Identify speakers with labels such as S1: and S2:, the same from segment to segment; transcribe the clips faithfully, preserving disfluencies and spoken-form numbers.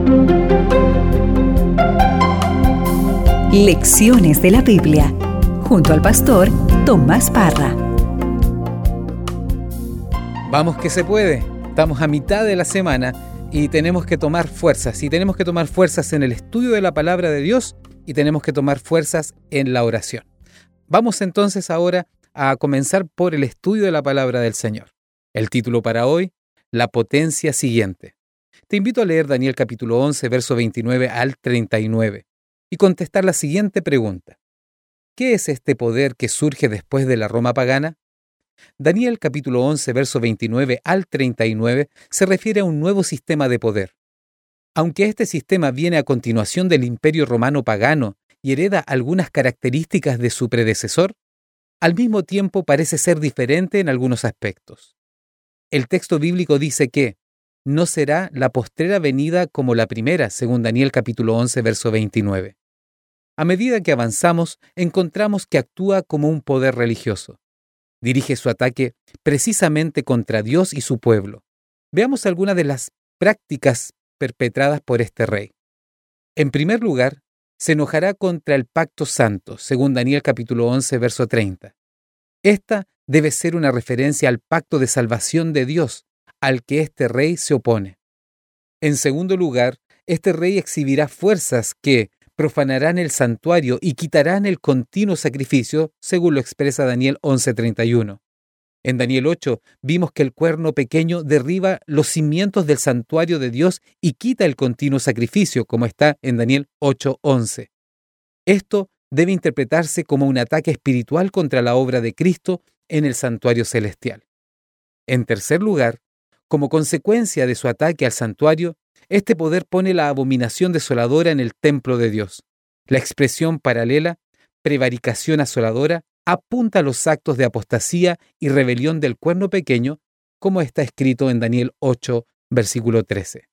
S1: Lecciones de la Biblia, junto al pastor Tomás Parra.
S2: Vamos que se puede. Estamos a mitad de la semana y tenemos que tomar fuerzas. Y tenemos que tomar fuerzas en el estudio de la palabra de Dios y tenemos que tomar fuerzas en la oración. Vamos entonces ahora a comenzar por el estudio de la palabra del Señor. El título para hoy, La potencia siguiente. Te invito a leer Daniel capítulo once, verso veintinueve al treinta y nueve. Y contestar la siguiente pregunta. ¿Qué es este poder que surge después de la Roma pagana? Daniel capítulo once, verso veintinueve al treinta y nueve se refiere a un nuevo sistema de poder. Aunque este sistema viene a continuación del Imperio Romano pagano y hereda algunas características de su predecesor, al mismo tiempo parece ser diferente en algunos aspectos. El texto bíblico dice que no será la postrera venida como la primera, según Daniel capítulo once, verso veintinueve. A medida que avanzamos, encontramos que actúa como un poder religioso. Dirige su ataque precisamente contra Dios y su pueblo. Veamos algunas de las prácticas perpetradas por este rey. En primer lugar, se enojará contra el pacto santo, según Daniel capítulo once, verso treinta. Esta debe ser una referencia al pacto de salvación de Dios, al que este rey se opone. En segundo lugar, este rey exhibirá fuerzas que profanarán el santuario y quitarán el continuo sacrificio, según lo expresa Daniel once, treinta y uno. En Daniel ocho vimos que el cuerno pequeño derriba los cimientos del santuario de Dios y quita el continuo sacrificio, como está en Daniel ocho, once. Esto debe interpretarse como un ataque espiritual contra la obra de Cristo en el santuario celestial. En tercer lugar, como consecuencia de su ataque al santuario, este poder pone la abominación desoladora en el templo de Dios. La expresión paralela, prevaricación asoladora, apunta a los actos de apostasía y rebelión del cuerno pequeño, como está escrito en Daniel ocho, versículo trece.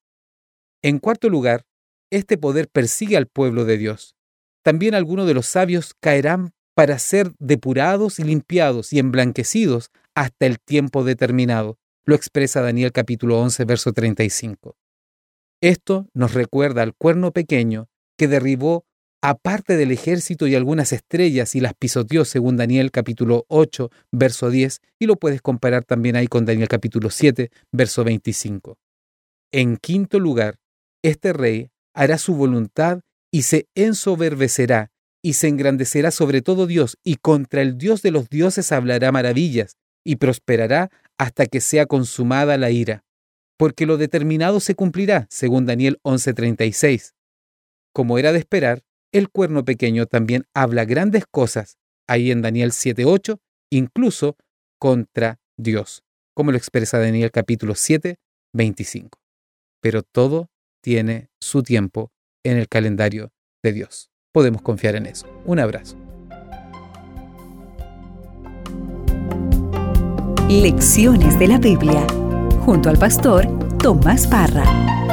S2: En cuarto lugar, este poder persigue al pueblo de Dios. También algunos de los sabios caerán para ser depurados y limpiados y emblanquecidos hasta el tiempo determinado. Lo expresa Daniel capítulo once, verso treinta y cinco. Esto nos recuerda al cuerno pequeño que derribó a parte del ejército y algunas estrellas y las pisoteó, según Daniel capítulo ocho, verso diez, y lo puedes comparar también ahí con Daniel capítulo siete, verso veinticinco. En quinto lugar, este rey hará su voluntad y se ensoberbecerá y se engrandecerá sobre todo Dios, y contra el Dios de los dioses hablará maravillas, y prosperará hasta que sea consumada la ira, porque lo determinado se cumplirá, según Daniel once, treinta y seis. Como era de esperar, el cuerno pequeño también habla grandes cosas, ahí en Daniel siete, ocho, incluso contra Dios, como lo expresa Daniel capítulo siete, veinticinco. Pero todo tiene su tiempo en el calendario de Dios. Podemos confiar en eso. Un abrazo.
S1: Lecciones de la Biblia, junto al pastor Tomás Parra.